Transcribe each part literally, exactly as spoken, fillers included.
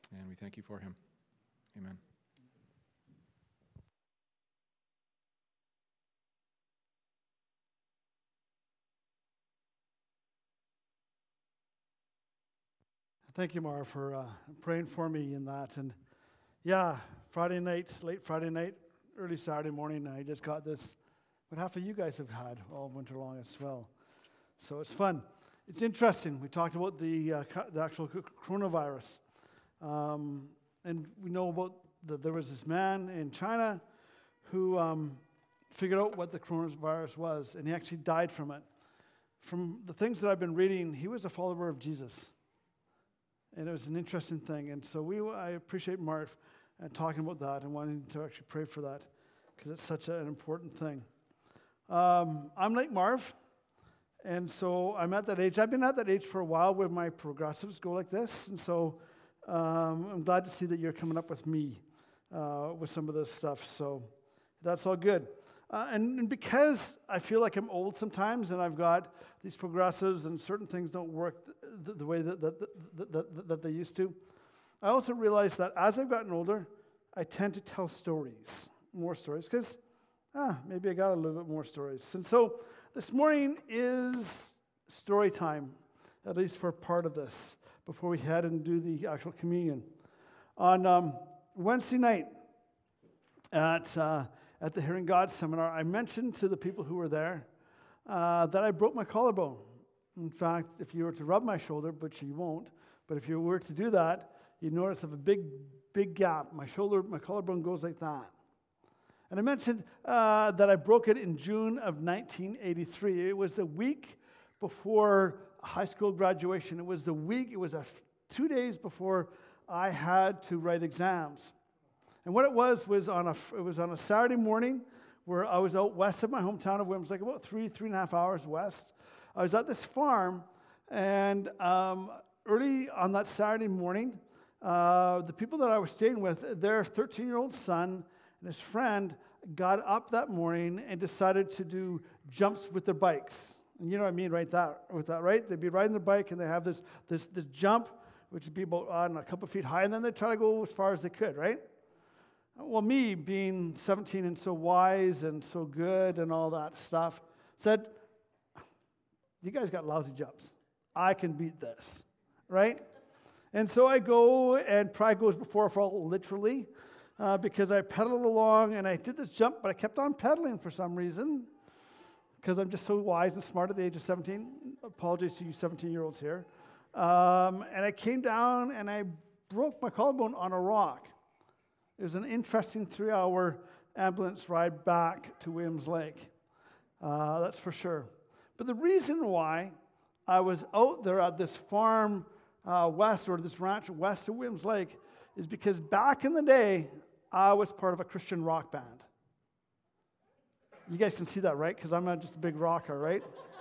And we thank you for him. Amen. Thank you, Mara, for uh, praying for me in that. And yeah, Friday night, late Friday night, early Saturday morning, I just got this, what half of you guys have had all winter long as well. So it's fun. It's interesting. We talked about the uh, the actual coronavirus. Um, and we know about that there was this man in China who um, figured out what the coronavirus was, and he actually died from it. From the things that I've been reading, he was a follower of Jesus. And it was an interesting thing. And so we, I appreciate Marv and talking about that and wanting to actually pray for that because it's such an important thing. Um, I'm like Marv, and so I'm at that age. I've been at that age for a while where my progressives go like this. And so um, I'm glad to see that you're coming up with me uh, with some of this stuff. So that's all good. Uh, and, and because I feel like I'm old sometimes and I've got these progressives and certain things don't work the, the way that, that, that, that, that they used to, I also realize that as I've gotten older, I tend to tell stories, more stories, because ah, maybe I got a little bit more stories. And so this morning is story time, at least for part of this, before we head and do the actual communion. On um, Wednesday night at... Uh, At the Hearing God seminar, I mentioned to the people who were there uh, that I broke my collarbone. In fact, if you were to rub my shoulder, which you won't, but if you were to do that, you'd notice I have a big, big gap. My shoulder, my collarbone goes like that. And I mentioned uh, that I broke it in June of nineteen eighty-three. It was the week before high school graduation. It was the week, it was a f- two days before I had to write exams. And what it was was on a it was on a Saturday morning where I was out west of my hometown of Williams, like about three three and a half hours west. I was at this farm, and um, early on that Saturday morning, uh, the people that I was staying with, their thirteen-year-old son and his friend got up that morning and decided to do jumps with their bikes. And you know what I mean, right? That with that, right? They'd be riding their bike and they have this this this jump, which would be about I don't know, a couple of feet high, and then they try to go as far as they could, right? Well, me being seventeen and so wise and so good and all that stuff, said, you guys got lousy jumps. I can beat this, right? And so I go, and pride goes before a fall, literally, uh, because I pedaled along, and I did this jump, but I kept on pedaling for some reason, because I'm just so wise and smart at the age of seventeen. Apologies to you seventeen-year-olds here. Um, and I came down, and I broke my collarbone on a rock. It was an interesting three-hour ambulance ride back to Williams Lake. Uh, that's for sure. But the reason why I was out there at this farm uh, west, or this ranch west of Williams Lake, is because back in the day, I was part of a Christian rock band. You guys can see that, right? Because I'm not just a big rocker, right?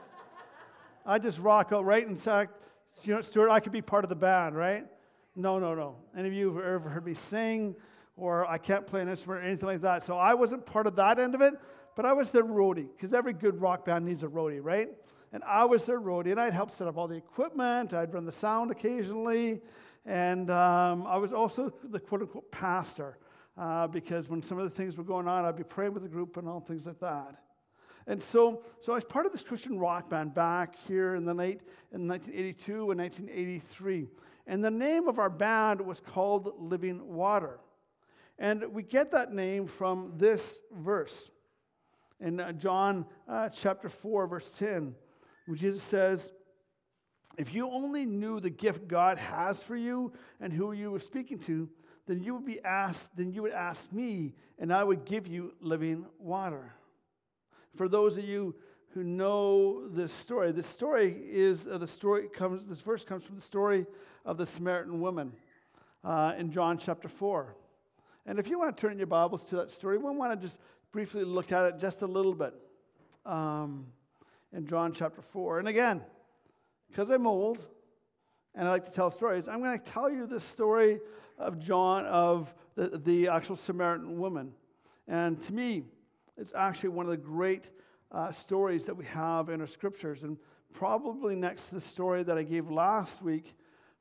I just rock out, right? In fact, you know, Stuart, I could be part of the band, right? No, no, no. Any of you have ever heard me sing? Or I can't play an instrument or anything like that. So I wasn't part of that end of it, but I was their roadie, because every good rock band needs a roadie, right? And I was their roadie, and I'd help set up all the equipment. I'd run the sound occasionally, and um, I was also the quote-unquote pastor, uh, because when some of the things were going on, I'd be praying with the group and all things like that. And so, so I was part of this Christian rock band back here in the late in nineteen eighty-two and nineteen eighty-three, and the name of our band was called Living Water. And we get that name from this verse in uh, John uh, chapter four, verse ten, where Jesus says, if you only knew the gift God has for you and who you were speaking to, then you would be asked, then you would ask me, and I would give you living water. For those of you who know this story, this story is uh, the story comes. This verse comes from the story of the Samaritan woman uh, in John chapter four. And if you want to turn your Bibles to that story, we want to just briefly look at it just a little bit um, in John chapter four. And again, because I'm old and I like to tell stories, I'm going to tell you the story of John, of the, the actual Samaritan woman. And to me, it's actually one of the great uh, stories that we have in our scriptures. And probably next to the story that I gave last week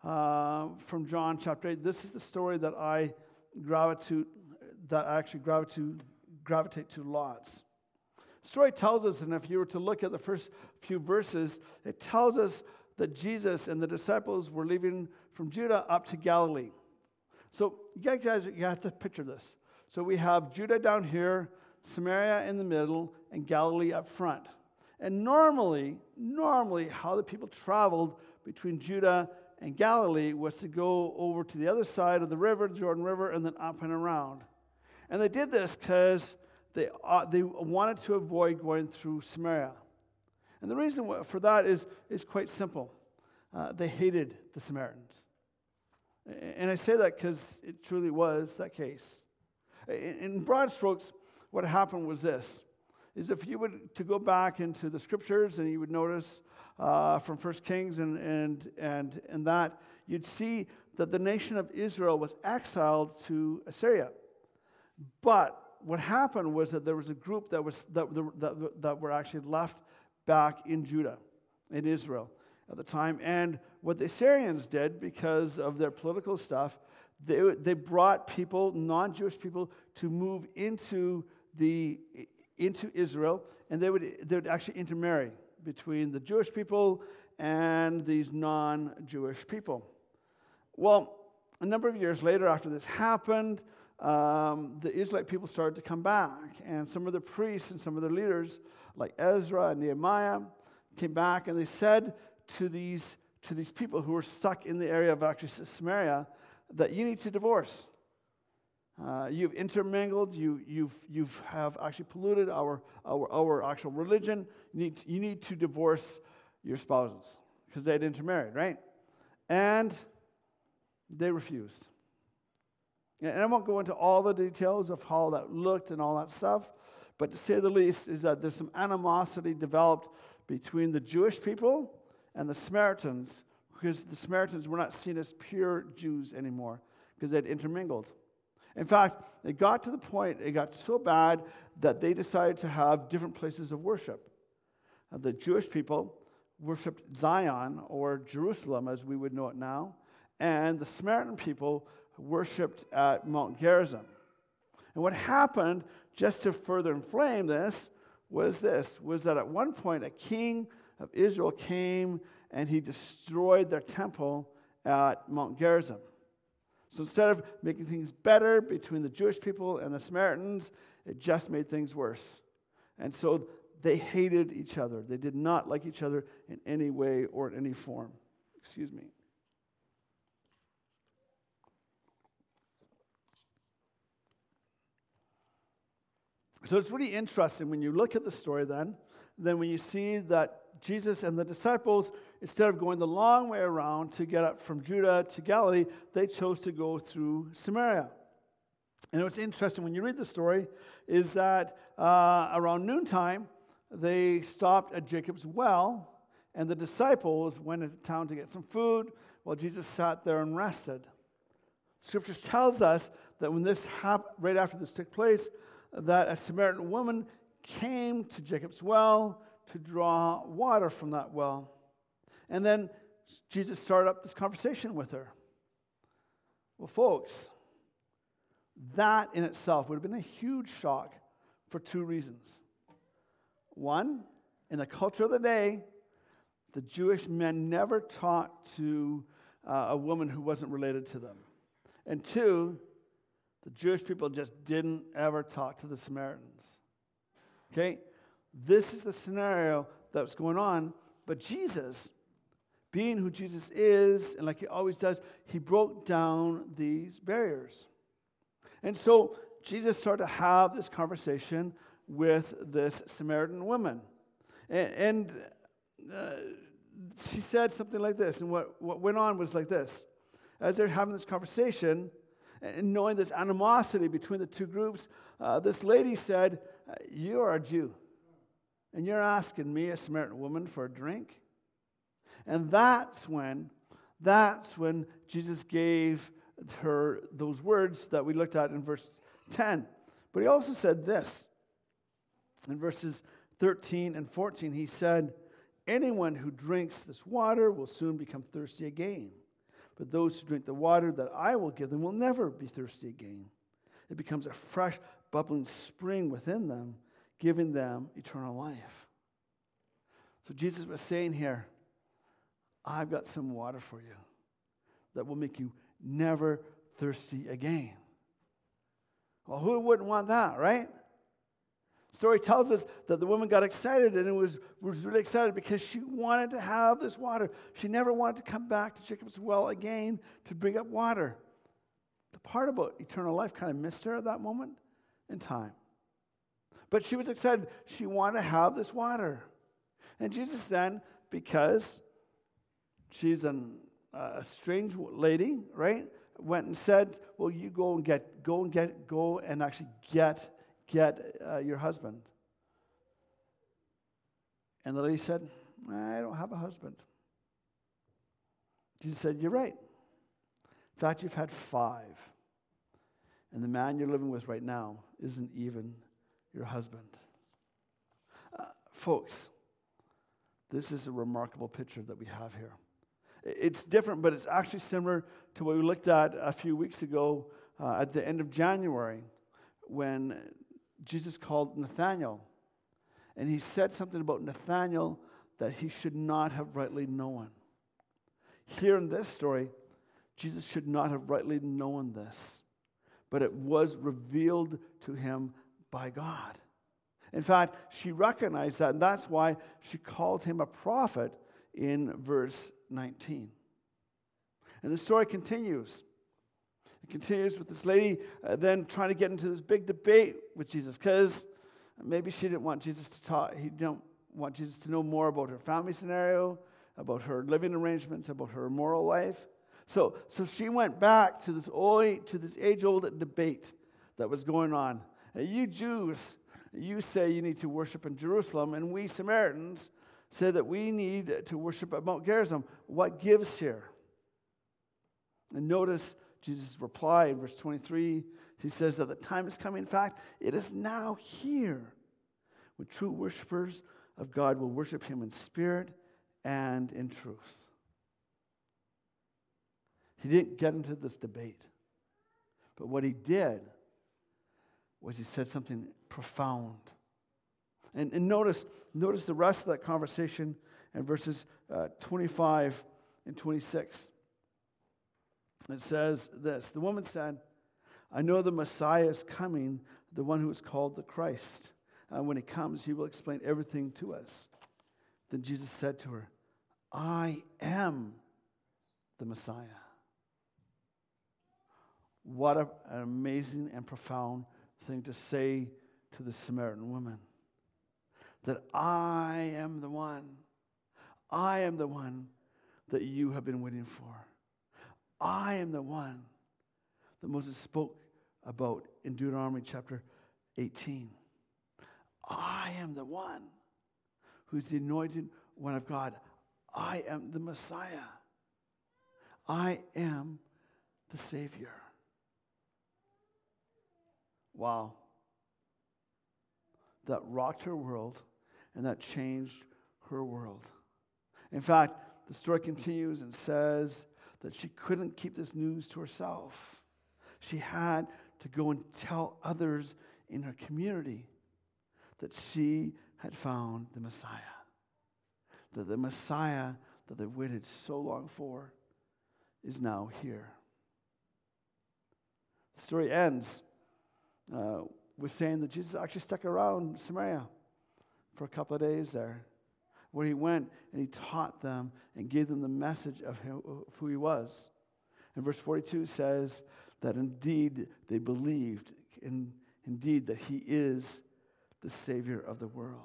uh, from John chapter eight. This is the story that I gravitate, that I actually gravitate, gravitate to lots. The story tells us, and if you were to look at the first few verses, it tells us that Jesus and the disciples were leaving from Judah up to Galilee. So you guys, you have to picture this. So we have Judah down here, Samaria in the middle, and Galilee up front. And normally, normally how the people traveled between Judah and Galilee was to go over to the other side of the river, the Jordan River, and then up and around. And they did this because they, uh, they wanted to avoid going through Samaria. And the reason for that is, is quite simple. Uh, they hated the Samaritans. And I say that because it truly was that case. In broad strokes, what happened was this, is if you would to go back into the scriptures and you would notice uh, from First Kings and, and, and, and that, you'd see that the nation of Israel was exiled to Assyria. But what happened was that there was a group that, was, that, that, that were actually left back in Judah, in Israel at the time. And what the Assyrians did, because of their political stuff, they, they brought people, non-Jewish people, to move into the into Israel, and they would they would actually intermarry between the Jewish people and these non-Jewish people. Well, a number of years later, after this happened, um, the Israelite people started to come back, and some of the priests and some of the leaders, like Ezra and Nehemiah, came back, and they said to these to these people who were stuck in the area of actually Samaria that you need to divorce. Uh, you've intermingled. You you've you've have actually polluted our our our actual religion. You need to, you need to divorce your spouses because they'd intermarried, right? And they refused. And I won't go into all the details of how that looked and all that stuff, but to say the least is that there's some animosity developed between the Jewish people and the Samaritans, because the Samaritans were not seen as pure Jews anymore because they'd intermingled. In fact, it got to the point, it got so bad that they decided to have different places of worship. Uh, the Jewish people worshipped Zion, or Jerusalem as we would know it now, and the Samaritan people worshipped at Mount Gerizim. And what happened, just to further inflame this, was this, was that at one point a king of Israel came and he destroyed their temple at Mount Gerizim. So instead of making things better between the Jewish people and the Samaritans, it just made things worse. And so they hated each other. They did not like each other in any way or in any form. Excuse me. So it's really interesting when you look at the story then, then when you see that Jesus and the disciples, instead of going the long way around to get up from Judah to Galilee, they chose to go through Samaria. And what's interesting when you read the story is that uh, around noontime, they stopped at Jacob's well, and the disciples went into town to get some food while Jesus sat there and rested. Scripture tells us that when this happened, right after this took place, that a Samaritan woman came to Jacob's well to draw water from that well. And then Jesus started up this conversation with her. Well, folks, that in itself would have been a huge shock for two reasons. One, in the culture of the day, the Jewish men never talked to uh, a woman who wasn't related to them. And two, the Jewish people just didn't ever talk to the Samaritans. Okay? This is the scenario that was going on, but Jesus, being who Jesus is, and like he always does, he broke down these barriers. And so Jesus started to have this conversation with this Samaritan woman. And, and uh, she said something like this, and what, what went on was like this. As they're having this conversation, and knowing this animosity between the two groups, uh, this lady said, "You are a Jew, and you're asking me, a Samaritan woman, for a drink?" And that's when, that's when Jesus gave her those words that we looked at in verse ten. But he also said this. In verses thirteen and fourteen, he said, "Anyone who drinks this water will soon become thirsty again. But those who drink the water that I will give them will never be thirsty again. It becomes a fresh, bubbling spring within them, giving them eternal life. So Jesus was saying here, I've got some water for you that will make you never thirsty again. Well, who wouldn't want that, right? The story tells us that the woman got excited and it was, was really excited because she wanted to have this water. She never wanted to come back to Jacob's well again to bring up water. The part about eternal life kind of missed her at that moment in time. But she was excited. She wanted to have this water. And Jesus then, because she's an, uh, a strange lady, right, went and said, well, you go and get, go and get, go and actually get, get uh, your husband. And the lady said, I don't have a husband. Jesus said, you're right. In fact, you've had five. And the man you're living with right now isn't even your husband. Uh, folks, this is a remarkable picture that we have here. It's different, but it's actually similar to what we looked at a few weeks ago uh, at the end of January when Jesus called Nathanael. And he said something about Nathanael that he should not have rightly known. Here in this story, Jesus should not have rightly known this, but it was revealed to him by God. In fact, she recognized that, and that's why she called him a prophet in verse nineteen. And the story continues. It continues with this lady uh, then trying to get into this big debate with Jesus because maybe she didn't want Jesus to talk. He didn't want Jesus to know more about her family scenario, about her living arrangements, about her moral life. So, so she went back to this old, to this age-old debate that was going on. Uh, you Jews, you say you need to worship in Jerusalem, and we Samaritans say that we need to worship at Mount Gerizim. What gives here? And notice Jesus' reply in verse twenty-three. He says that the time is coming. In fact, it is now here when true worshipers of God will worship him in spirit and in truth. He didn't get into this debate. But what he did was he said something profound. And, and notice, notice the rest of that conversation in verses uh, twenty-five and twenty-six. It says this, the woman said, I know the Messiah is coming, the one who is called the Christ. And when he comes, he will explain everything to us. Then Jesus said to her, I am the Messiah. What a, an amazing and profound thing to say to the Samaritan woman. That I am the one. I am the one that you have been waiting for. I am the one that Moses spoke about in Deuteronomy chapter eighteen. I am the one who's the anointed one of God. I am the Messiah. I am the Savior. Wow. That rocked her world and that changed her world. In fact, the story continues and says that she couldn't keep this news to herself. She had to go and tell others in her community that she had found the Messiah. That the Messiah that they've waited so long for is now here. The story ends uh, with saying that Jesus actually stuck around Samaria for a couple of days there, where he went and he taught them and gave them the message of, him, of who he was. And verse forty-two says that indeed they believed, in, indeed that he is the Savior of the world.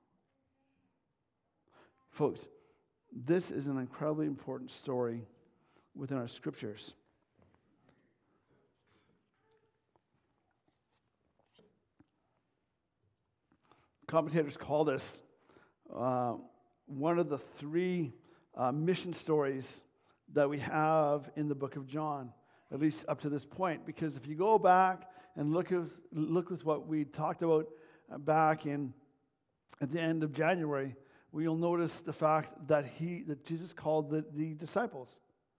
Folks, this is an incredibly important story within our scriptures. Commentators call this uh, one of the three uh, mission stories that we have in the book of John, at least up to this point. Because if you go back and look at look with what we talked about back in at the end of January, we'll notice the fact that he that Jesus called the, the disciples.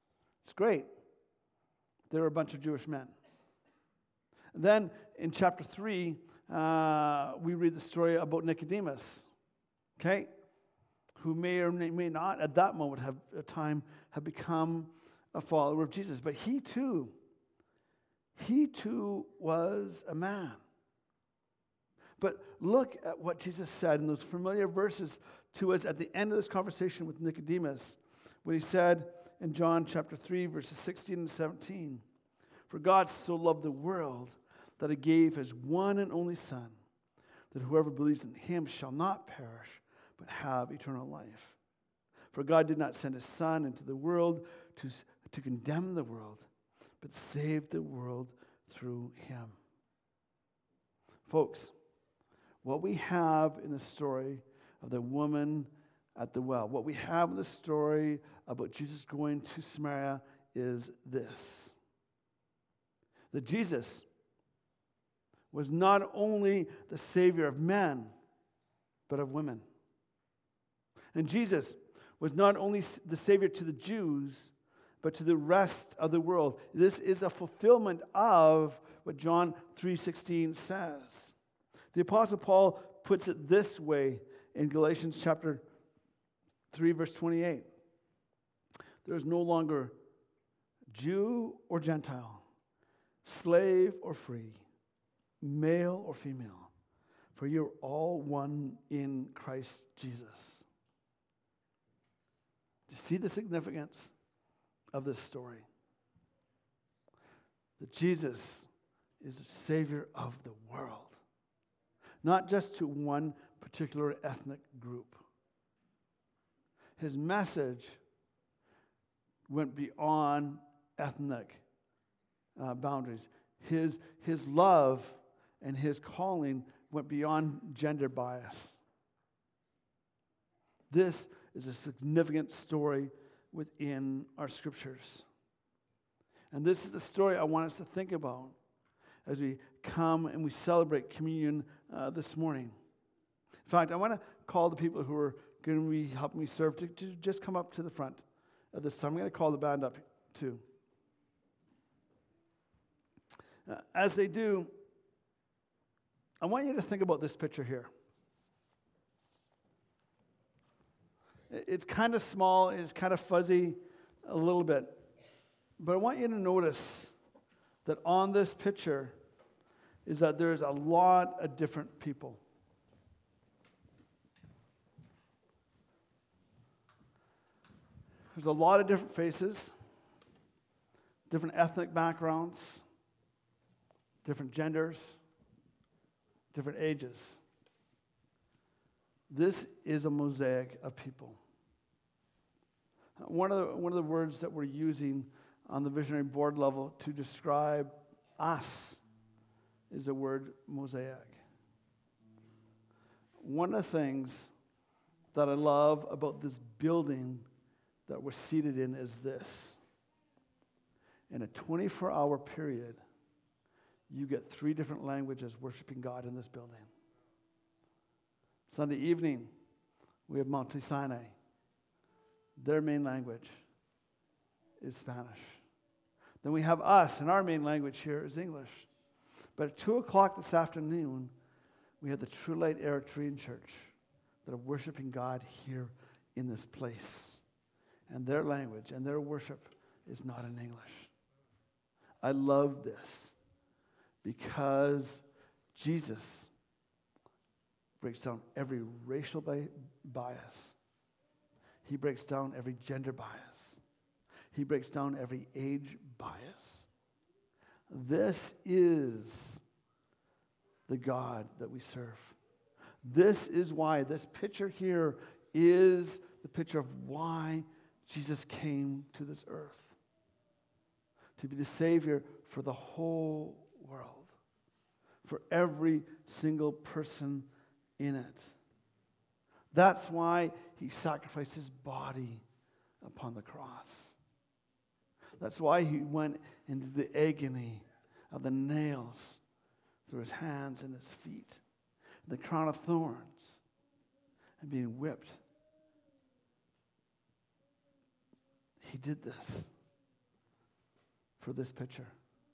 It's great. They were a bunch of Jewish men. Then in chapter three, uh, we read the story about Nicodemus, okay, who may or may not at that moment have a time have become a follower of Jesus. But he too, he too was a man. But look at what Jesus said in those familiar verses to us at the end of this conversation with Nicodemus, when he said in John chapter three, verses sixteen and seventeen, "For God so loved the world that he gave his one and only Son, that whoever believes in him shall not perish, but have eternal life. For God did not send his Son into the world to, to condemn the world, but save the world through him." Folks, what we have in the story of the woman at the well, what we have in the story about Jesus going to Samaria is this: that Jesus was not only the Savior of men, but of women. And Jesus was not only the Savior to the Jews, but to the rest of the world. This is a fulfillment of what John three sixteen says. The Apostle Paul puts it this way in Galatians chapter three, verse twenty-eight. "There is no longer Jew or Gentile, slave or free, male or female, for you're all one in Christ Jesus." Do you see the significance of this story? That Jesus is the Savior of the world, not just to one particular ethnic group. His message went beyond ethnic uh, boundaries. His, his love and his calling went beyond gender bias. This is a significant story within our scriptures. And this is the story I want us to think about as we come and we celebrate communion uh, this morning. In fact, I want to call the people who are going to be helping me serve to, to just come up to the front at this time. I'm going to call the band up too. Uh, as they do, I want you to think about this picture here. It's kind of small, it's kind of fuzzy a little bit, but I want you to notice that on this picture is that there's a lot of different people. There's a lot of different faces, different ethnic backgrounds, different genders, different ages. This is a mosaic of people. One of the, one of the words that we're using on the visionary board level to describe us is the word mosaic. One of the things that I love about this building that we're seated in is this. In a twenty-four hour period, you get three different languages worshiping God in this building. Sunday evening, we have Monte Sinai. Their main language is Spanish. Then we have us, and our main language here is English. But at two o'clock this afternoon, we have the True Light Eritrean Church that are worshiping God here in this place. And their language and their worship is not in English. I love this because Jesus breaks down every racial bi- bias. He breaks down every gender bias. He breaks down every age bias. This is the God that we serve. This is why this picture here is the picture of why Jesus came to this earth. To be the Savior for the whole world. For every single person in it. That's why he sacrificed his body upon the cross. That's why he went into the agony of the nails through his hands and his feet, the crown of thorns, and being whipped. He did this for this picture.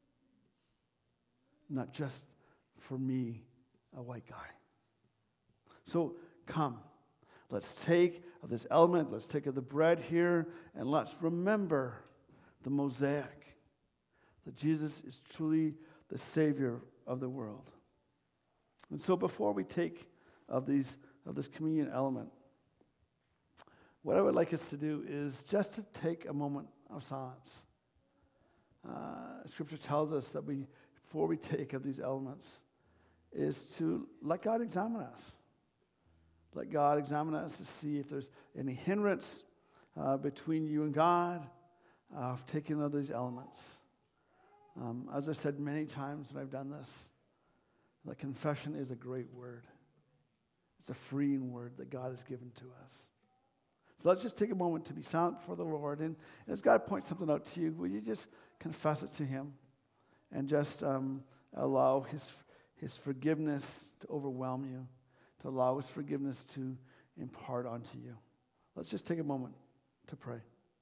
Not just for me, a white guy. So come, let's take of this element, let's take of the bread here, and let's remember the mosaic, that Jesus is truly the Savior of the world. And so before we take of these of this communion element, what I would like us to do is just to take a moment of silence. Uh, scripture tells us that we, before we take of these elements, is to let God examine us. Let God examine us to see if there's any hindrance uh, between you and God uh, of taking of these elements. Um, as I've said many times when I've done this, that confession is a great word. It's a freeing word that God has given to us. So let's just take a moment to be silent before the Lord. And as God points something out to you, will you just confess it to Him and just um, allow His His forgiveness to overwhelm you, to allow His forgiveness to impart onto you. Let's just take a moment to pray.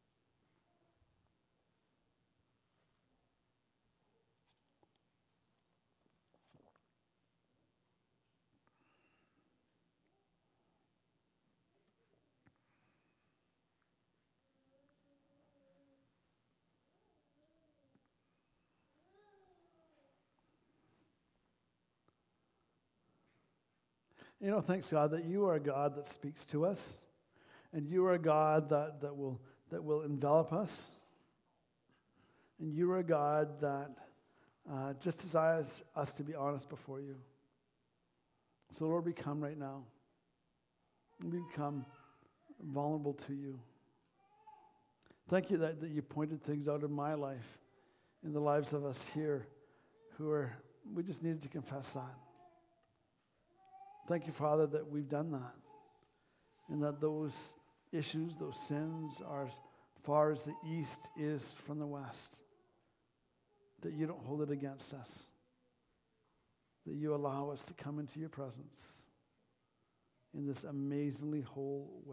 You know, thanks God that you are a God that speaks to us, and you are a God that, that will that will envelop us, and you are a God that uh, just desires us to be honest before you. So Lord, we come right now. We become vulnerable to you. Thank you that, that you pointed things out in my life, in the lives of us here, who are, we just needed to confess that. Thank you, Father, that we've done that, and that those issues, those sins, are as far as the east is from the west, that you don't hold it against us, that you allow us to come into your presence in this amazingly whole way.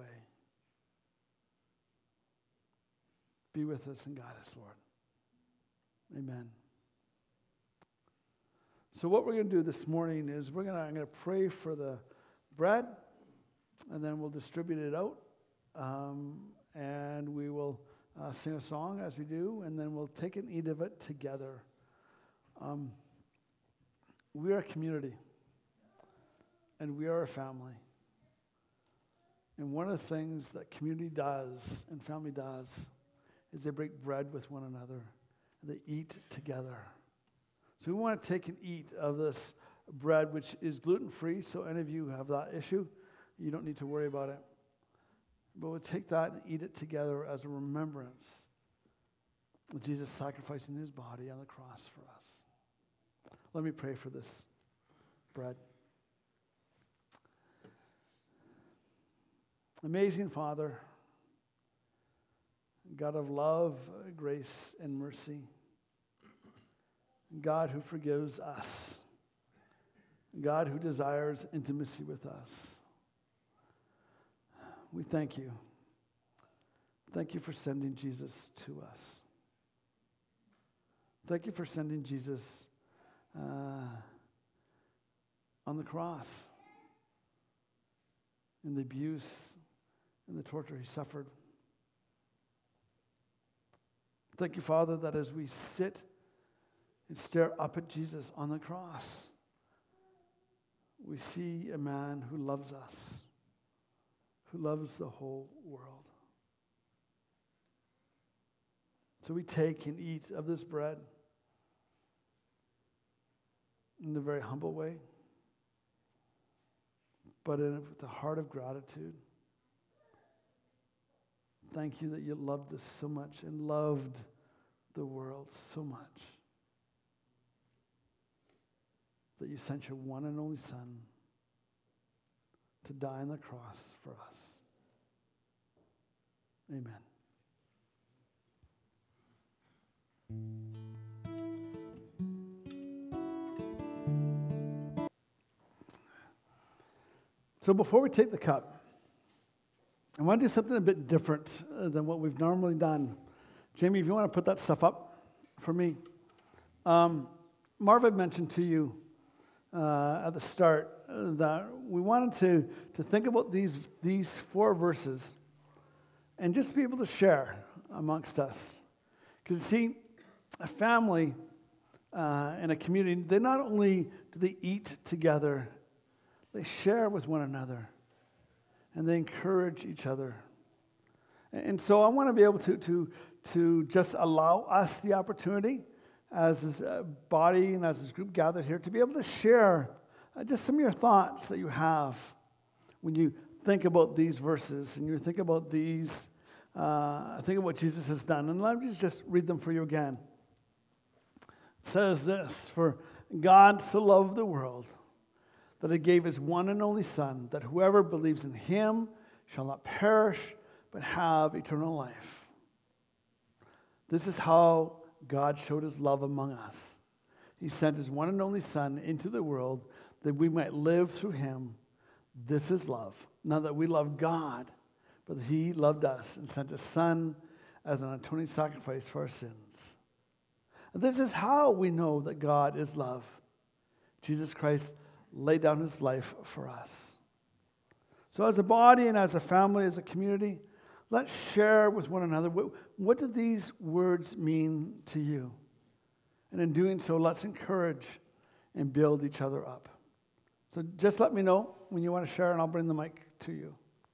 Be with us and guide us, Lord. Amen. So what we're going to do this morning is we're going to, I'm going to pray for the bread, and then we'll distribute it out, um, and we will uh, sing a song as we do, and then we'll take and eat of it together. Um, we are a community, and we are a family. And one of the things that community does and family does is they break bread with one another, and they eat together. So we want to take and eat of this bread, which is gluten-free, so any of you have that issue, you don't need to worry about it. But we'll take that and eat it together as a remembrance of Jesus sacrificing His body on the cross for us. Let me pray for this bread. Amazing Father, God of love, grace, and mercy, God who forgives us, God who desires intimacy with us. We thank you. Thank you for sending Jesus to us. Thank you for sending Jesus uh, on the cross, in the abuse and the torture He suffered. Thank you, Father, that as we sit and stare up at Jesus on the cross, we see a man who loves us, who loves the whole world. So we take and eat of this bread in a very humble way, but in, with a heart of gratitude. Thank you that you loved us so much and loved the world so much that you sent your one and only Son to die on the cross for us. Amen. So before we take the cup, I want to do something a bit different uh, than what we've normally done. Jamie, if you want to put that stuff up for me. Um, Marv had mentioned to you uh, at the start uh, that we wanted to, to think about these, these four verses and just be able to share amongst us. Because, see, a family uh, and a community, they not only do they eat together, they share with one another, and they encourage each other. And so I want to be able to, to, to just allow us the opportunity as this uh, body and as this group gathered here to be able to share uh, just some of your thoughts that you have when you think about these verses and you think about these, uh, think of what Jesus has done. And let me just read them for you again. It says this, "For God so loved the world that he gave his one and only Son, that whoever believes in him shall not perish, but have eternal life. This is how God showed his love among us. He sent his one and only Son into the world that we might live through him. This is love. Not that we love God, but that he loved us and sent his Son as an atoning sacrifice for our sins. And this is how we know that God is love. Jesus Christ laid down his life for us." So as a body and as a family, as a community, let's share with one another, what, what do these words mean to you? And in doing so, let's encourage and build each other up. So just let me know when you want to share, and I'll bring the mic to you.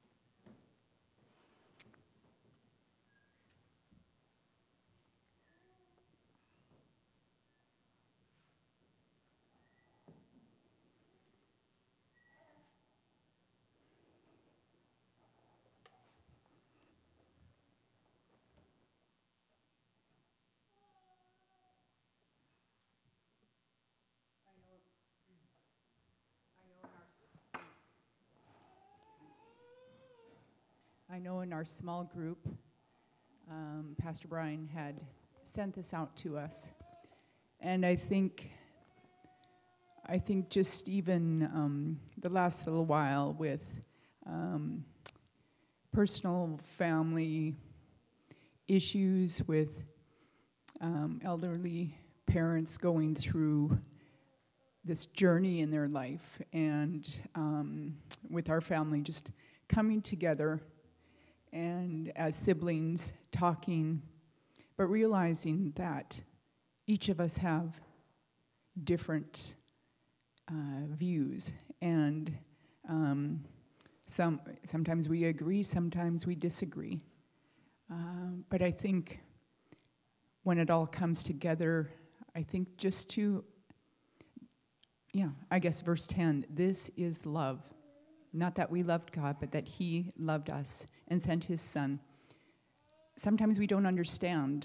I know in our small group, um, Pastor Brian had sent this out to us. And I think, I think just even um, the last little while with um, personal family issues with um, elderly parents going through this journey in their life, and um, with our family just coming together and as siblings talking, but realizing that each of us have different uh, views, and um, some sometimes we agree, sometimes we disagree. Uh, but I think when it all comes together, I think just to, yeah, I guess verse ten, this is love. Not that we loved God, but that he loved us and sent his Son. Sometimes we don't understand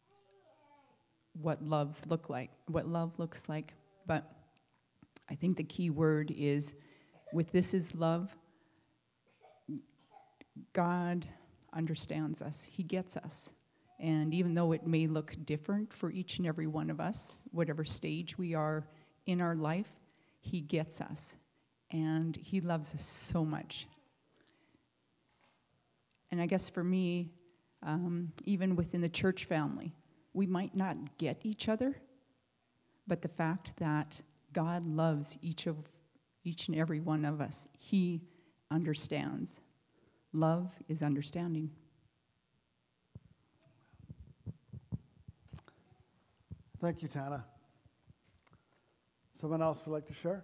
what loves look like, what love looks like, but I think the key word is, with this is love, God understands us. He gets us. And even though it may look different for each and every one of us, whatever stage we are in our life, he gets us. And he loves us so much. And I guess for me, um, even within the church family, we might not get each other, but the fact that God loves each of each and every one of us, he understands. Love is understanding. Thank you, Tana. Someone else would like to share?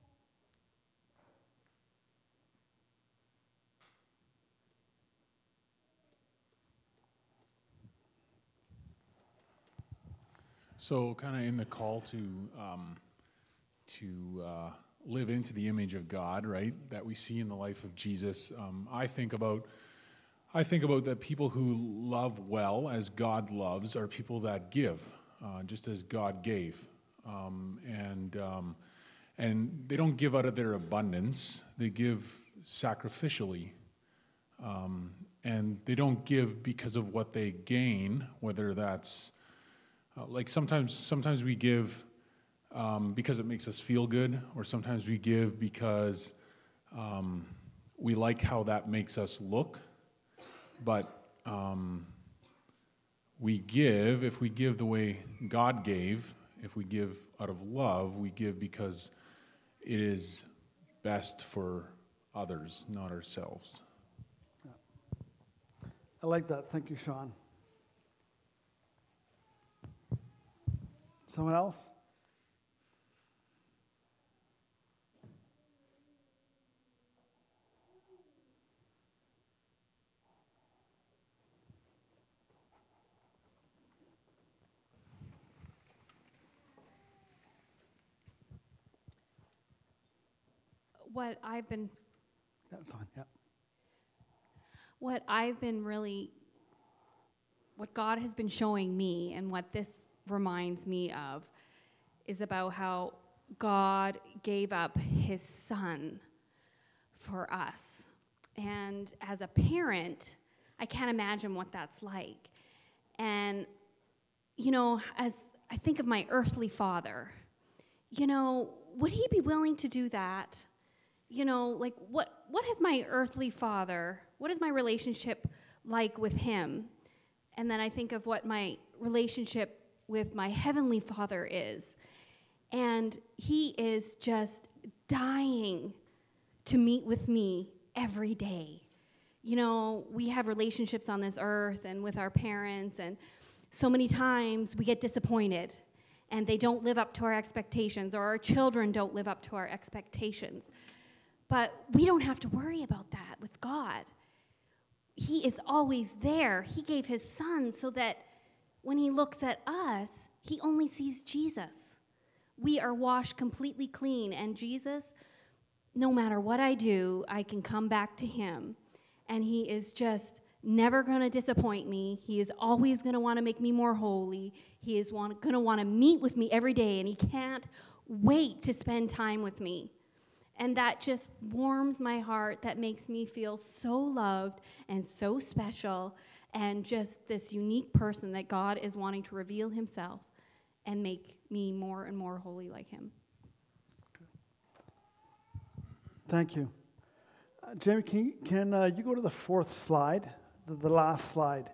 So, kind of in the call to um, to uh, live into the image of God, right, that we see in the life of Jesus, um, I think about I think about that people who love well as God loves are people that give, uh, just as God gave, um, and um, and they don't give out of their abundance; they give sacrificially, um, and they don't give because of what they gain, whether that's Uh, like sometimes sometimes we give um, because it makes us feel good, or sometimes we give because um, we like how that makes us look. But um, we give, if we give the way God gave, if we give out of love, we give because it is best for others, not ourselves. I like that. Thank you, Sean. Someone else? What I've been That's on, yeah. what I've been really what God has been showing me and what this reminds me of is about how God gave up his son for us. And as a parent, I can't imagine what that's like. And you know, as I think of my earthly father, you know, would he be willing to do that? You know, like what what is my earthly father, what is my relationship like with him? And then I think of what my relationship with my heavenly Father is. And he is just dying to meet with me every day. You know, we have relationships on this earth and with our parents, and so many times we get disappointed and they don't live up to our expectations, or our children don't live up to our expectations. But we don't have to worry about that with God. He is always there. He gave his son so that when he looks at us, he only sees Jesus. We are washed completely clean, and Jesus, no matter what I do, I can come back to him. And he is just never going to disappoint me. He is always going to want to make me more holy. He is going to want to meet with me every day, and he can't wait to spend time with me. And that just warms my heart. That makes me feel so loved and so special, and just this unique person that God is wanting to reveal himself and make me more and more holy like him. Thank you. Uh, Jamie, can, you, can uh, you go to the fourth slide, the, the last slide?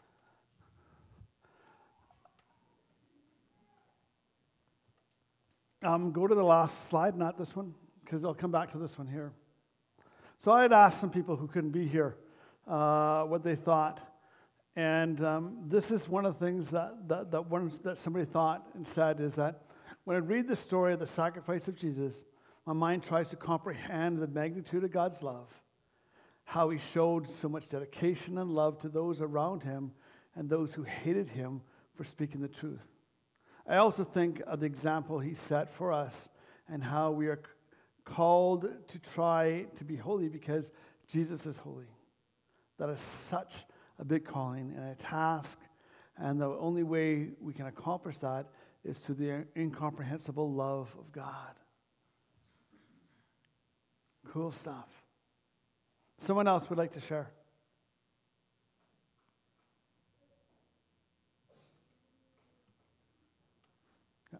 Um, go to the last slide, not this one, because I'll come back to this one here. So I had asked some people who couldn't be here uh, what they thought. And um, this is one of the things that, that, that, one, that somebody thought and said is that when I read the story of the sacrifice of Jesus, my mind tries to comprehend the magnitude of God's love, how he showed so much dedication and love to those around him and those who hated him for speaking the truth. I also think of the example he set for us and how we are called to try to be holy because Jesus is holy. That is such a big calling and a task, and the only way we can accomplish that is through the incomprehensible love of God. Cool stuff. Someone else would like to share? Yeah.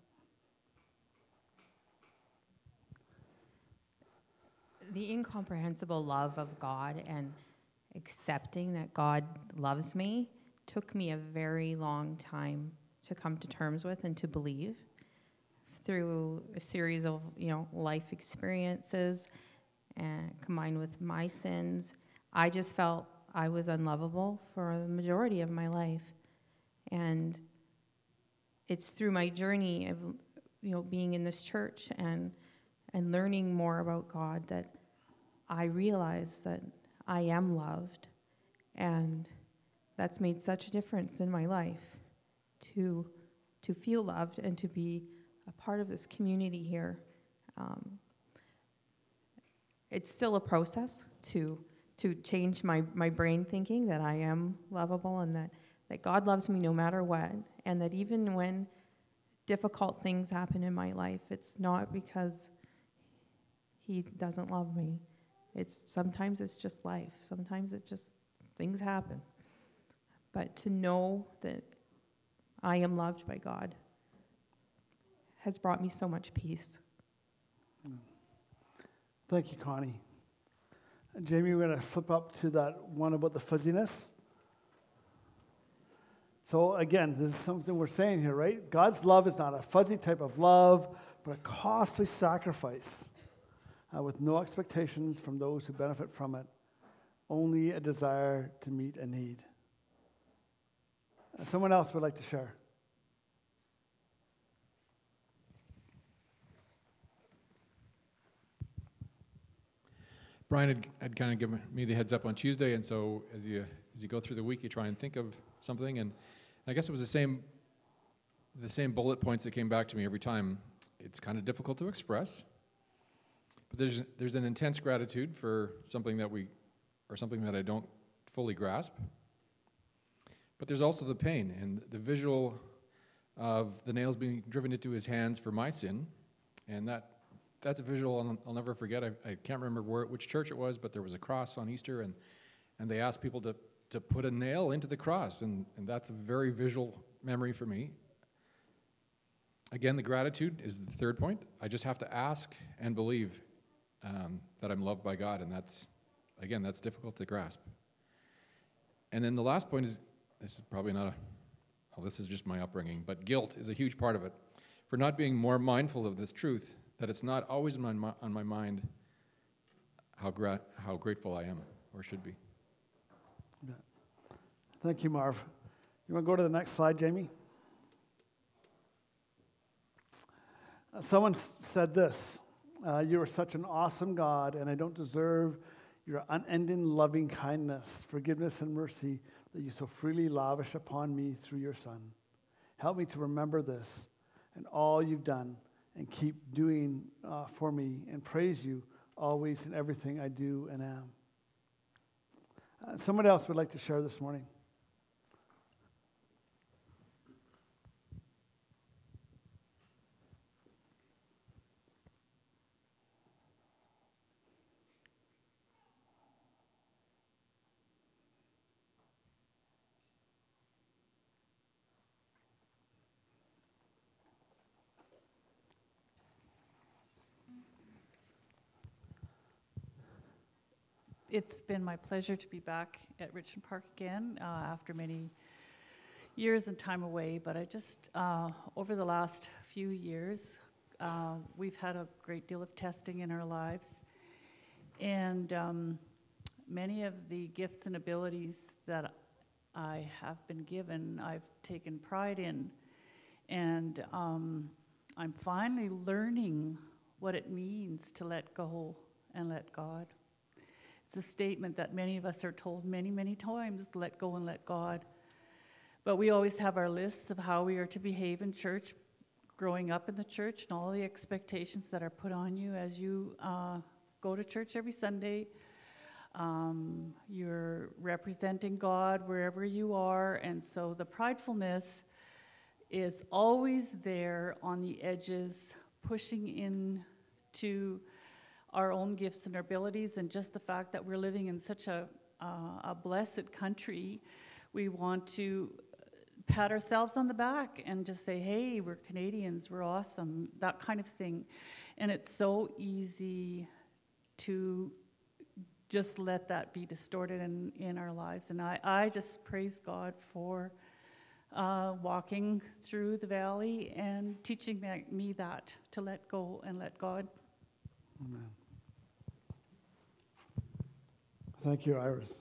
The incomprehensible love of God and accepting that God loves me took me a very long time to come to terms with and to believe. Through a series of, you know, life experiences and combined with my sins, I just felt I was unlovable for the majority of my life. And it's through my journey of, you know, being in this church and and learning more about God that I realized that I am loved, and that's made such a difference in my life to to feel loved and to be a part of this community here. Um, it's still a process to to change my, my brain thinking that I am lovable and that, that God loves me no matter what, and that even when difficult things happen in my life, it's not because he doesn't love me. It's sometimes it's just life. Sometimes it's just things happen. But to know that I am loved by God has brought me so much peace. Thank you, Connie. And Jamie, we're going to flip up to that one about the fuzziness. So again, this is something we're saying here, right? God's love is not a fuzzy type of love, but a costly sacrifice uh, with no expectations from those who benefit from it, only a desire to meet a need. Uh, someone else would like to share. Brian had, had kind of given me the heads up on Tuesday, and so as you as you go through the week, you try and think of something, and I guess it was the same the same bullet points that came back to me every time. It's kind of difficult to express, but there's there's an intense gratitude for something that we, or something that I don't fully grasp. But there's also the pain and the visual of the nails being driven into his hands for my sin, and that. That's a visual I'll, I'll never forget. I, I can't remember where, which church it was, but there was a cross on Easter, and, and they asked people to, to put a nail into the cross, and, and that's a very visual memory for me. Again, the gratitude is the third point. I just have to ask and believe um, that I'm loved by God, and that's, again, that's difficult to grasp. And then the last point is, this is probably not a, well, this is just my upbringing, but guilt is a huge part of it. For not being more mindful of this truth, that it's not always on my, on my mind how gra- how grateful I am or should be. Thank you, Marv. You want to go to the next slide, Jamie? Uh, someone s- said this, uh, you are such an awesome God, and I don't deserve your unending loving kindness, forgiveness, and mercy that you so freely lavish upon me through your Son. Help me to remember this and all you've done, and keep doing uh, for me, and praise you always in everything I do and am. Uh, someone else would like to share this morning. It's been my pleasure to be back at Richmond Park again uh, after many years and time away. But I just, uh, over the last few years, uh, we've had a great deal of testing in our lives. And um, many of the gifts and abilities that I have been given, I've taken pride in. And um, I'm finally learning what it means to let go and let God. It's a statement that many of us are told many, many times, let go and let God. But we always have our lists of how we are to behave in church, growing up in the church, and all the expectations that are put on you as you uh, go to church every Sunday. Um, you're representing God wherever you are, and so the pridefulness is always there on the edges, pushing in to our own gifts and our abilities, and just the fact that we're living in such a, uh, a blessed country, we want to pat ourselves on the back and just say, hey, we're Canadians, we're awesome, that kind of thing. And it's so easy to just let that be distorted in, in our lives. And I, I just praise God for uh, walking through the valley and teaching that, me that, to let go and let God. Amen. Thank you, Iris.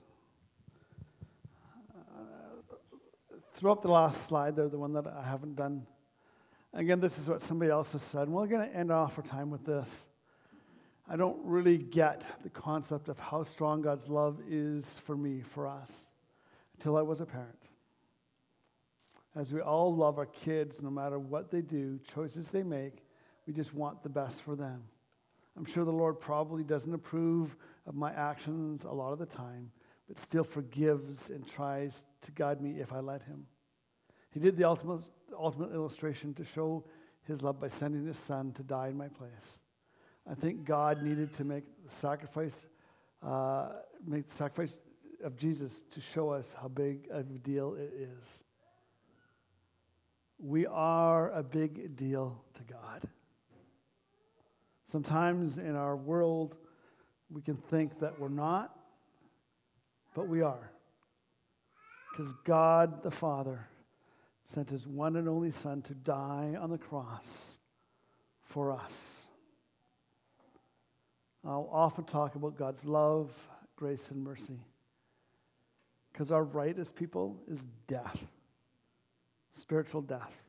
Uh, throw up the last slide there, the one that I haven't done. Again, this is what somebody else has said. And we're going to end off our time with this. I don't really get the concept of how strong God's love is for me, for us, until I was a parent. As we all love our kids, no matter what they do, choices they make, we just want the best for them. I'm sure the Lord probably doesn't approve of my actions a lot of the time, but still forgives and tries to guide me if I let him. He did the ultimate, ultimate illustration to show his love by sending his son to die in my place. I think God needed to make the sacrifice, uh, make the sacrifice of Jesus to show us how big of a deal it is. We are a big deal to God. Sometimes in our world, we can think that we're not, but we are. Because God the Father sent his one and only Son to die on the cross for us. I'll often talk about God's love, grace, and mercy, because our right as people is death, spiritual death.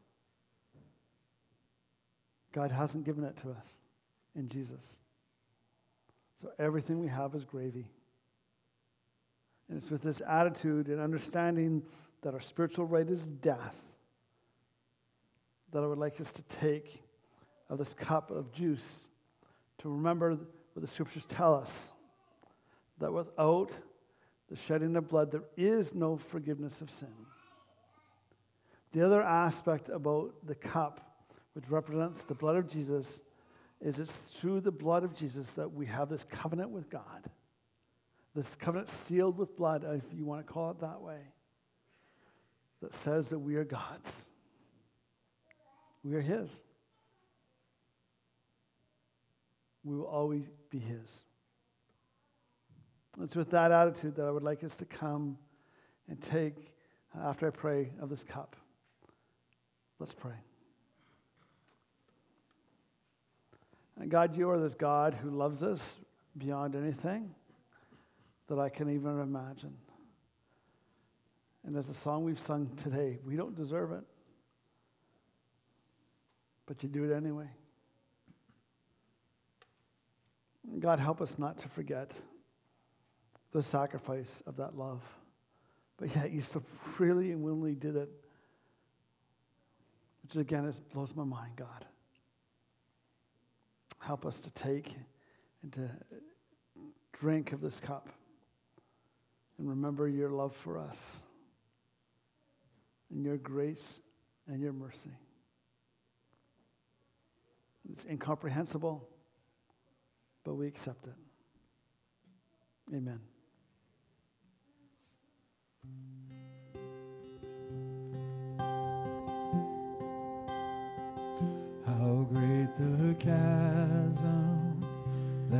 God hasn't given it to us in Jesus. So everything we have is gravy. And it's with this attitude and understanding that our spiritual right is death that I would like us to take of this cup of juice to remember what the scriptures tell us, that without the shedding of blood, there is no forgiveness of sin. The other aspect about the cup, which represents the blood of Jesus, is it's through the blood of Jesus that we have this covenant with God. This covenant sealed with blood, if you want to call it that way, that says that we are God's. We are his. We will always be his. It's with that attitude that I would like us to come and take, after I pray, of this cup. Let's pray. And God, you are this God who loves us beyond anything that I can even imagine. And as the song we've sung today, we don't deserve it, but you do it anyway. God, help us not to forget the sacrifice of that love, but yet you so freely and willingly did it, which again is, blows my mind, God. Help us to take and to drink of this cup and remember your love for us and your grace and your mercy. It's incomprehensible, but we accept it. Amen. How great the chasm